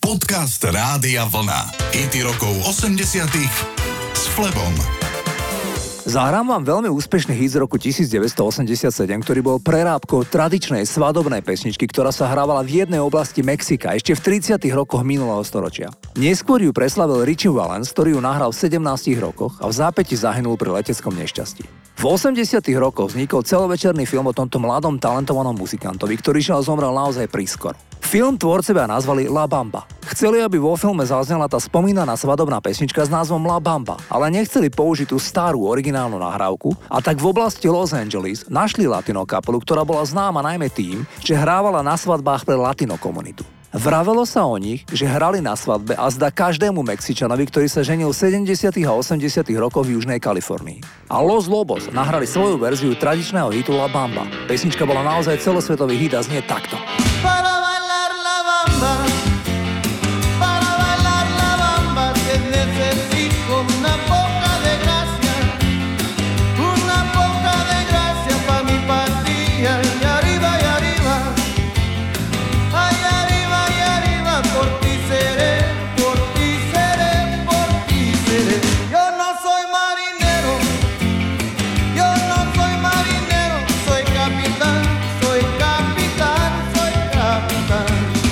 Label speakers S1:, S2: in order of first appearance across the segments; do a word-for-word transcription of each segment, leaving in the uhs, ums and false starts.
S1: Podcast Rádia Vlna. Hity rokov osemdesiatych s Flebom.
S2: Zahrám vám veľmi úspešný hit z roku devätnásťstoosemdesiatsedem, ktorý bol prerábkou tradičnej svadobnej pesničky, ktorá sa hrávala v jednej oblasti Mexika ešte v tridsiatych rokoch minulého storočia. Neskôr ju preslavil Richie Valens, ktorý ju nahral v sedemnástich rokoch a v zápäti zahynul pri leteckom nešťastí. V osemdesiatych rokoch vznikol celovečerný film o tomto mladom talentovanom muzikantovi, ktorý žiaľ zomrel naozaj prískoro. Film tvorcovia nazvali La Bamba. Chceli, aby vo filme zaznela tá spomínaná svadobná pesnička s názvom La Bamba, ale nechceli použiť tú starú originálnu nahrávku a tak v oblasti Los Angeles našli latino kapelu, ktorá bola známa najmä tým, že hrávala na svadbách pre latino komunitu. Vravelo sa o nich, že hrali na svadbe a zdá každému Mexičanovi, ktorý sa ženil v sedemdesiatych a osemdesiatych rokoch v Južnej Kalifornii. A Los Lobos nahrali svoju verziu tradičného hitu La Bamba. Pesnička bola naozaj celosvetový hit a znie takto.
S3: Para bailar la bamba, para bailar la bamba, que necesito una poca de gracia, una poca de gracia pa' mi patria, y arriba, y arriba, ay, arriba, y arriba, por ti seré, por ti seré, por ti seré. Yo no soy marinero, yo no soy marinero, soy capitán, soy capitán, soy capitán.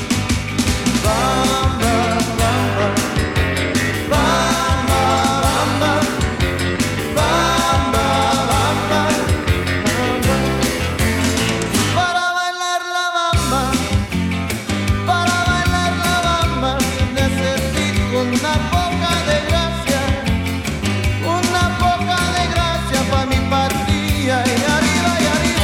S3: Bamba, bamba, bamba, bamba, bamba, bamba, bamba. Para bailar la bamba, para bailar la bamba, necesito una poca de gracia, una poca de gracia pa' mi patria, y arriba, y arriba.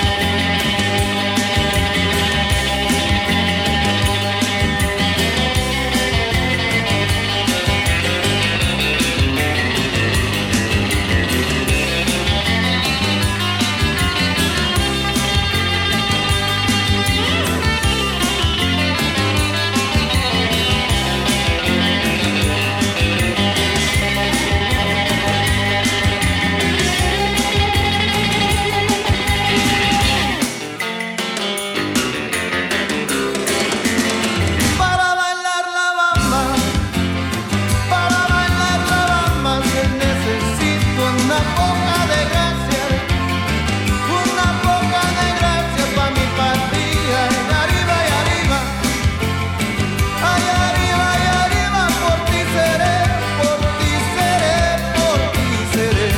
S3: Para bailar la bamba, para bailar la bamba, que necesito una poca de gracia, una poca de gracia pa' mi patria, y arriba, y arriba, ay, arriba, y arriba, por ti seré, por ti seré, por ti seré.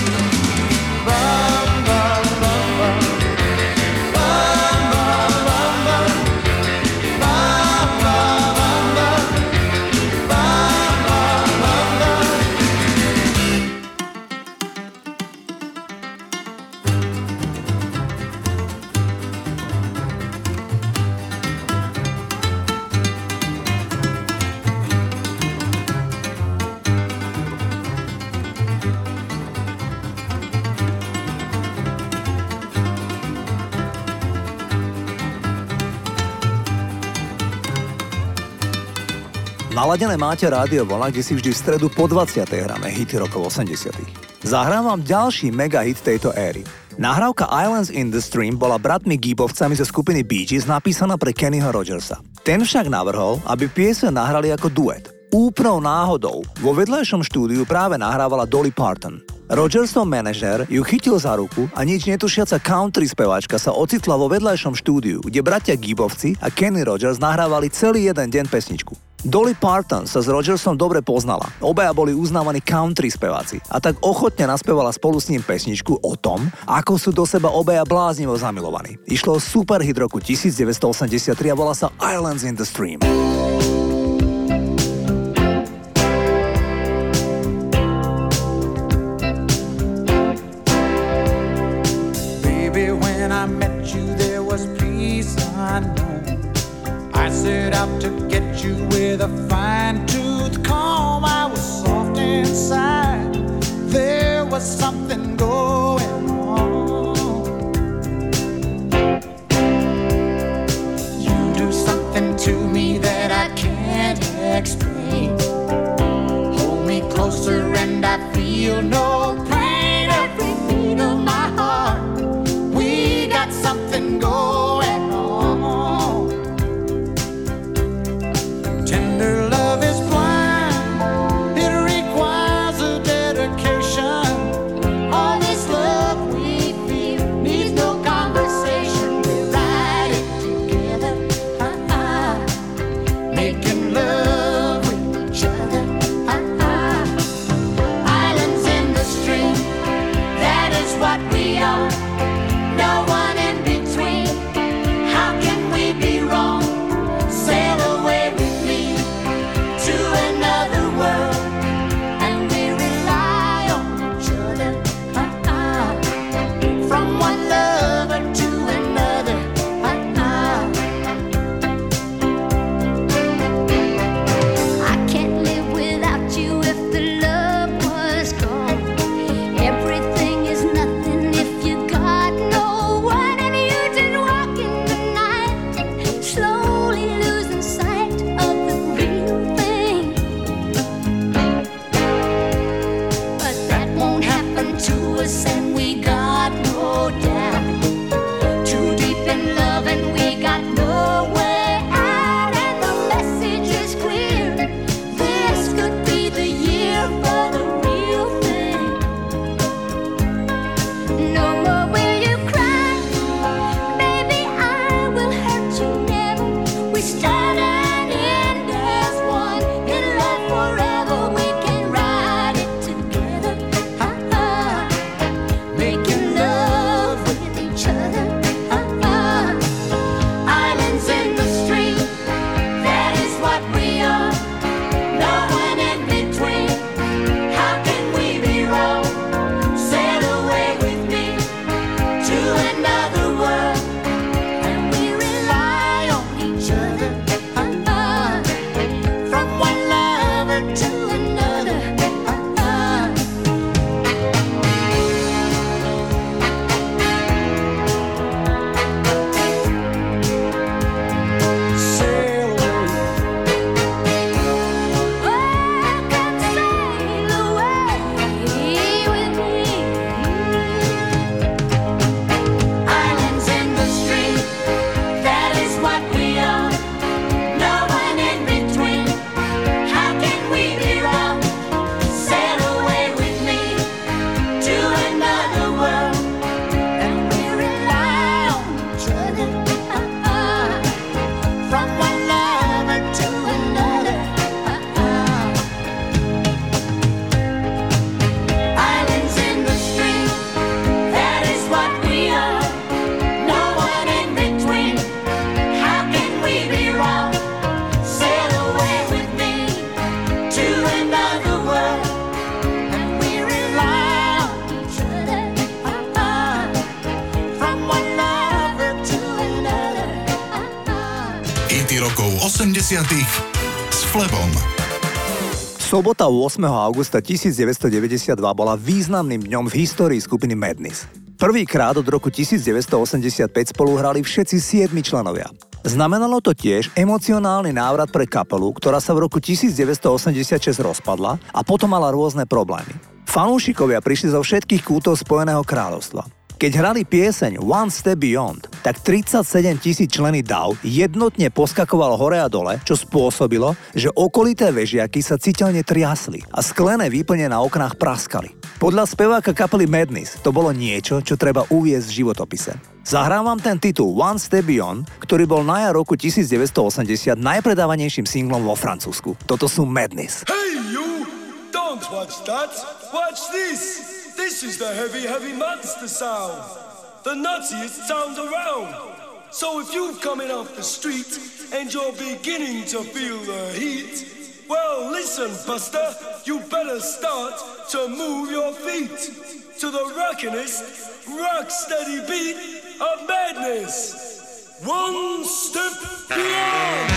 S3: Bamba, bamba, bamba, bamba, bamba, bamba, bamba, bamba.
S2: Naladené máte Rádio Vlna, kde si vždy v stredu po dvadsiatej hráme hity rokov osemdesiatych. Zahrám vám ďalší mega hit tejto éry. Nahrávka Islands in the Stream bola bratmi Gibbovcami zo skupiny Bee Gees napísaná pre Kennyho Rogersa. Ten však navrhol, aby pieseň nahrali ako duet. Úplnou náhodou vo vedľajšom štúdiu práve nahrávala Dolly Parton. Rogersov manažér ju chytil za ruku a nič netušiaca country speváčka sa ocitla vo vedľajšom štúdiu, kde bratia Gibbovci a Kenny Rogers nahrávali celý jeden deň pesničku. Dolly Parton sa s Rogersom dobre poznala. Obaja boli uznávaní country speváci a tak ochotne naspievala spolu s ním pesničku o tom, ako sú do seba obaja bláznivo zamilovaní. Išlo o super hit roku devätnásťstoosemdesiattri a volá sa Islands in the Stream.
S3: Baby, when I met you, there was peace unknown. I set out to get you with a fine-tooth comb. I was soft inside. There was something going on. You do something to me that I can't explain. Hold me closer and I feel no pain. Every beat of my heart, we got something going on. Tender love is blind, it requires a dedication. All this love we feel needs no conversation. We ride it together, uh-uh. Making love with each other, uh-uh. Islands in the stream, that is what we are. No one in between. How can we be wrong? Sail away with me to another world, and we rely on each other, uh-uh. From one lover to another, uh-uh. I can't live without you if the love was gone. Everything is nothing if you got no one, and you just walk in the night, slowly losing sight of the real thing. But that won't happen to us, and we got no doubt. Too deep in love, and we got no way out, and the message is clear. This could be the year for the real thing. No more will you cry, baby, I will hurt you never. We start and end as one, in love forever. We can ride it together, uh-uh. Making love with each other, uh-uh. Islands in the stream, that is what we are. No one in between. How can we be wrong? Sail away with me to another world, and we rely on each other, uh-uh. From one lover to another, uh-uh. Sail away. Oh, come sail away with me. Islands in the stream, that is what we are. No one in between. How can we be wrong? Sail away with me to another world, and we rely on each other, uh-uh. From one lover to another, uh-uh. Islands in the stream, that is what we are. No one in between. How can we be wrong? Sail away with me to another world, and we rely on each other, uh-uh. From one lover to another, uh-uh.
S1: Hity rokov osemdesiatych s Flebom.
S2: Sobota ôsmeho augusta devätnásťstodeväťdesiatdva bola významným dňom v histórii skupiny Madness. Prvýkrát od roku devätnásťstoosemdesiatpäť spolu hrali všetci siedmi členovia. Znamenalo to tiež emocionálny návrat pre kapelu, ktorá sa v roku devätnásťstoosemdesiatšesť rozpadla a potom mala rôzne problémy. Fanúšikovia prišli zo všetkých kútov Spojeného kráľovstva. Keď hrali pieseň One Step Beyond, tak tridsaťsedem tisíc členy dav jednotne poskakovalo hore a dole, čo spôsobilo, že okolité vežiaky sa citeľne triasli a sklené výplne na oknách praskali. Podľa speváka kapely Madness to bolo niečo, čo treba uviesť v životopise. Zahrávam ten titul One Step Beyond, ktorý bol na jar roku devätnásťstoosemdesiat najpredávanejším singlom vo Francúzsku. Toto sú Madness.
S4: Hey you! Don't watch that! Watch this! This is the heavy, heavy monster sound. The nuttiest sound around. So if you're coming off the street and you're beginning to feel the heat, well, listen, Buster, you better start to move your feet to the rockinest, rock steady beat of Madness. One step beyond.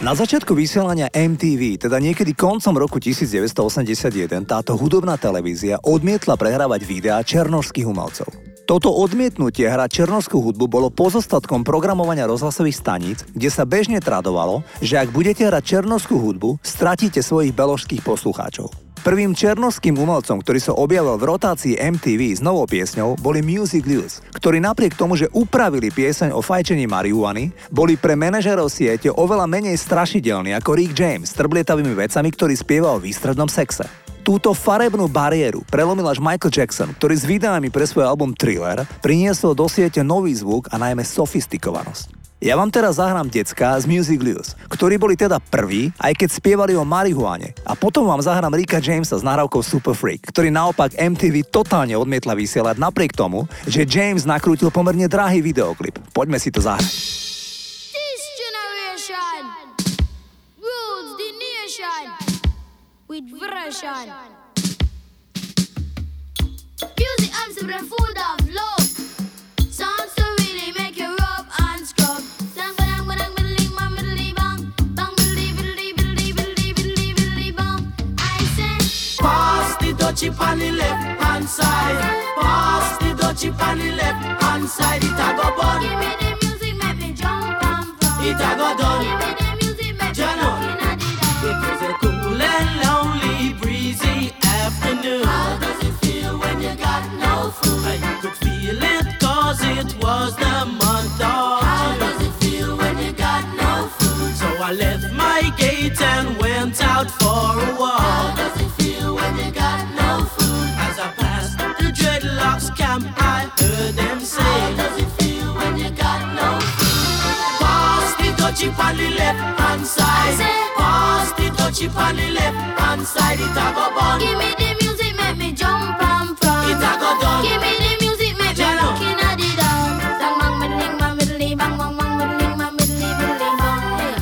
S2: Na začiatku vysielania em tí ví, teda niekedy koncom roku devätnásťstoosemdesiatjeden, táto hudobná televízia odmietla prehrávať videá černošských umelcov. Toto odmietnutie hrať černošskú hudbu bolo pozostatkom programovania rozhlasových staníc, kde sa bežne tradovalo, že ak budete hrať černošskú hudbu, stratíte svojich beložských poslucháčov. Prvým černošským umelcom, ktorý sa objavil v rotácii em tí ví s novou piesňou, boli Music Blues, ktorí napriek tomu, že upravili pieseň o fajčení marihuany, boli pre manažérov siete oveľa menej strašidelní ako Rick James s trblietavými vecami, ktorý spieval o výstrednom sexe. Túto farebnú bariéru prelomil až Michael Jackson, ktorý s videami pre svoj album Thriller priniesol do siete nový zvuk a najmä sofistikovanosť. Ja vám teraz zahrám decká z Music Blues, ktorí boli teda prví, aj keď spievali o marihuane. A potom vám zahrám Ricka Jamesa s nahrávkou Super Freak, ktorý naopak em tí ví totálne odmietla vysielať napriek tomu, že James nakrútil pomerne drahý videoklip. Poďme si to zahrať.
S5: This generation rules the nation with version. Music arms are full of love. Sounds to really make you rub and scrub. Dang ba dang ba dang biddly bang biddly bang. Bang biddly biddly biddly biddly biddly biddly bang. I say
S3: Pass the dutchie on the left hand side. Pass the dutchie on the left hand side. It a go bun.
S5: give me the music, make me jump and from.
S3: It a go done.
S5: Give me the music, make me
S3: Jano.
S5: looking at the
S3: It was a cool and lonely, breezy afternoon.
S5: How does it feel when you got no food?
S3: I could feel it cause it was the month of
S5: How
S3: June.
S5: does it feel when you got no food?
S3: So I left my gate and went out for a
S5: How
S3: walk.
S5: does it feel when you got no food?
S3: As I passed the dreadlocks camp, I heard them
S5: How
S3: say,
S5: does it feel when you got no food?
S3: pass the dutchie on the left hand side. Pass the dutchie on the left hand side. It a go bun.
S5: Give me the music, make me jump and from.
S3: It a go done.
S5: Give me the music, make me
S3: Jano.
S5: looking at the dance. Bang bang middling bang middly bang bang bang middling bang middly middly bang. Hey.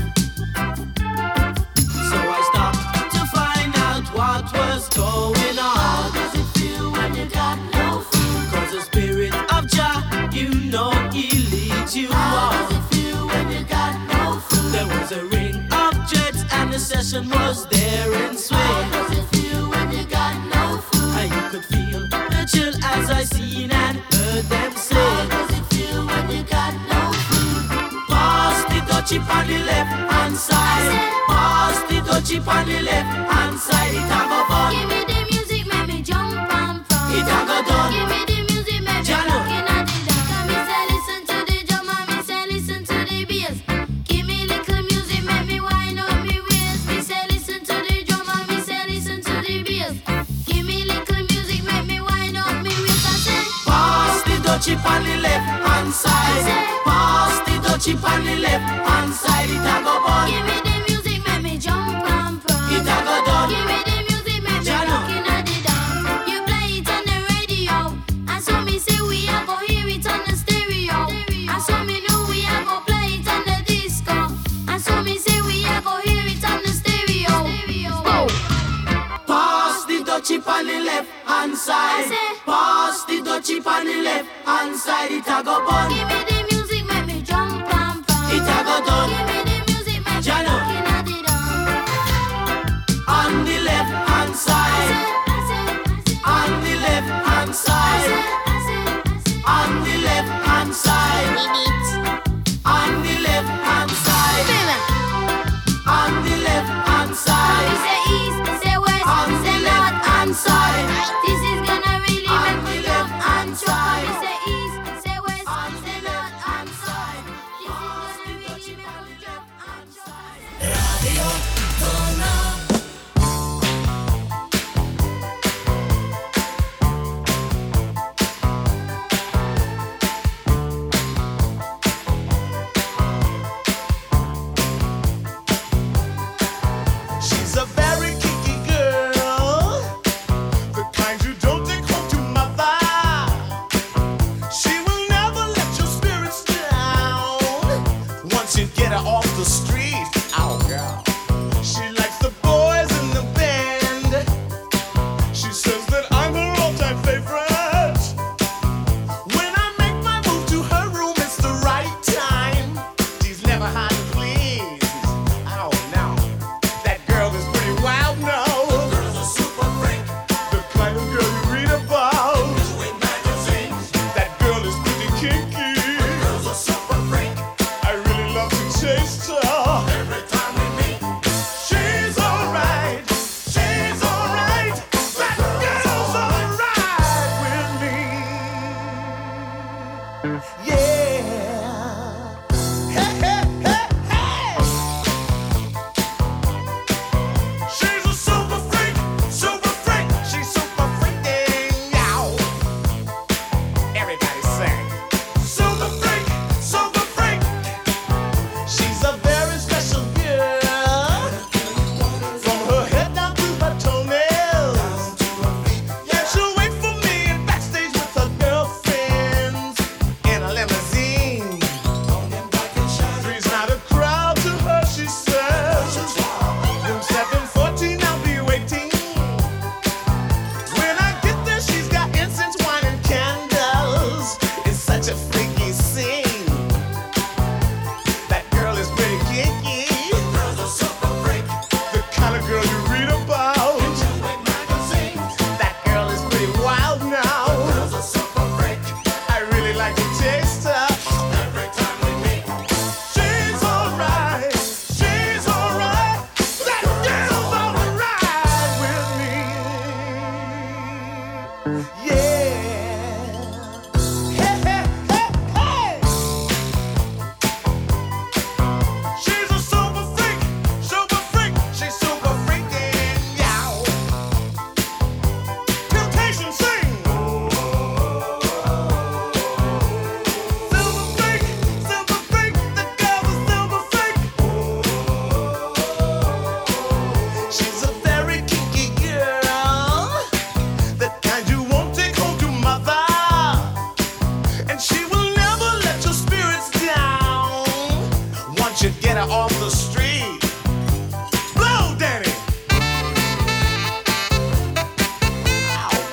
S3: So I stopped to find out what was going
S5: How
S3: on.
S5: does it feel when you got no food?
S3: Cause the spirit of Jah, you know he leads you
S5: How does
S3: on.
S5: it feel when you got no food?
S3: There was a ring of jets and the session was there in swing.
S5: How does it feel when you got no food?
S3: And you could feel the chill as I seen and heard them
S5: How
S3: say,
S5: does it feel when you got no food?
S3: pass the dutchie on the left hand side. Pass the dutchie on the left hand side. It a go fun.
S5: Give me the music, make me jump and from.
S3: It a go done.
S5: Give me the music, make me
S3: Jano.
S5: looking at the dance. Come me say listen to the drum and me say listen to the bass. Give me little music, make me wind up me waist. Me say listen to the drum and me say listen to the bass. Give me little music, make me wind up me waist. I say
S3: Pass the dutchie on the left hand side. Pass the dutchie on the left hand side. It a go bun.
S5: give me the music, make me jump and from.
S3: It a go done.
S5: Give me the music, make me
S3: Jano.
S5: looking at the dance. You play it on the radio, and so me say we a go hear it on the stereo. And so me know we a go play it on the disco. And so me say we a go hear it on the stereo. Oh.
S3: Pass the dutchie on the left hand side.
S5: I say-
S3: Pass the dutchie on the left hand side. It a go bun.
S5: Give me the music, make me jump and from.
S3: It a go done.
S5: Give me the music, make me
S3: Jano.
S5: looking at the dance.
S3: On the left hand
S5: I
S3: side.
S5: say, I say, I say,
S3: On the left hand
S5: I
S3: side.
S5: say, I say, I say.
S3: On the left hand side. On the left hand side. On the left hand
S5: We
S3: side.
S5: say east, say west,
S3: On the
S5: say
S3: left
S5: north
S3: hand
S5: and
S3: side.
S5: south. This is gonna really
S3: On
S5: make
S3: the
S5: me
S3: left
S5: jump
S3: hand
S5: and jump.
S3: side.
S5: We say east, say west,
S3: On the
S5: say
S3: left
S5: north
S3: hand
S5: and south.
S3: side.
S5: This is gonna really make me jump and jump.
S6: Radio Vlna.
S7: She's a very kinky girl, the kind you don't take home to mother. She will never let your spirits down once you get her off the street. Oh, girl. She likes the boys in the band. She says that I'm her all-time favorite. When I make my move to her room, it's the right time. She's never hard to please. Oh, taste her. Every time we meet, she's alright. She's alright. That girl's alright with me. Yeah. Hey, hey, hey, hey. She's a super freak, super freak. She's super freaking out. Everybody sing. Super freak, super freak. She's a very special girl. From her head down to her toenails. Yeah, she'll wait for me in backstage with her girlfriends in a limousine. Three's not a crowd to her, she says. Room seven fourteen, I'll be waiting. When I get there, she's got incense, wine, and candles. It's such a freaky scene. That girl is pretty kinky. Girl's a super freak. The kind of girl you read about. That girl is pretty wild now. Girl's a super freak. I really like to taste her. Every time we meet, she's alright. She's alright. That girl's alright with me. Yeah. Hey, hey, hey, hey. She's a super freak, super freak. She's super freaking yow. Temptation sing. Silver freak, silver freak. The girl's a silver freak. She's a very kinky girl. The kind you won't take home to mother. And she will never let your spirits down. Once you get her off the street. Blow, Danny! Ow, ow.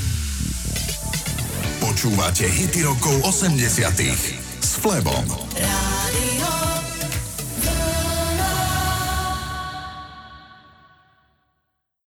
S1: Počúvate hity rokov osemdesiatych s Flebom.